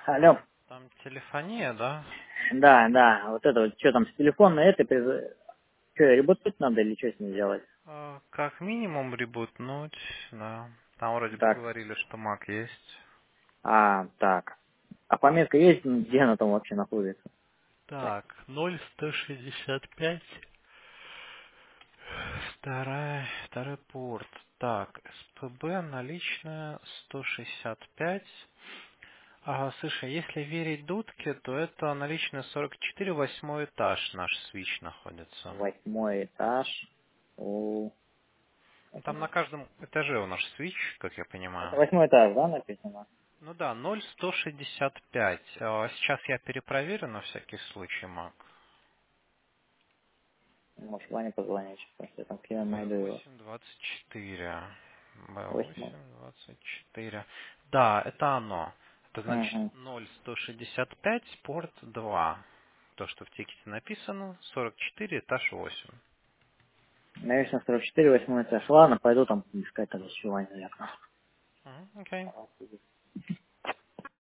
Алло. Там телефония, да? Да, да, вот это вот, что там, с телефона это, что, ребутать надо или что с ним делать? Как минимум ребутнуть, да. Там вроде бы Так, говорили, что Mac есть. так. А пометка есть, где она там вообще находится? Так, 0,165. Второй порт. Так, СПБ наличная 165. Слушай, если верить дудке, то это наличная 44, восьмой этаж наш свич находится. 8 этаж. У... Ну, там на каждом этаже у нас свич, как я Это понимаю. 8 этаж, да, написано? Ну да, 0,165. Сейчас я перепроверю на всякий случай, Мак. Может, Ване позвонить, потому что я там я найду его. B824. 8. B824. Да, это оно. Это значит Угу. 0,165, порт 2. То, что в тикете написано, 44, этаж 8. Наверное, 44, 8 этаж. Ладно, пойду там искать тогда с Ваней. Окей.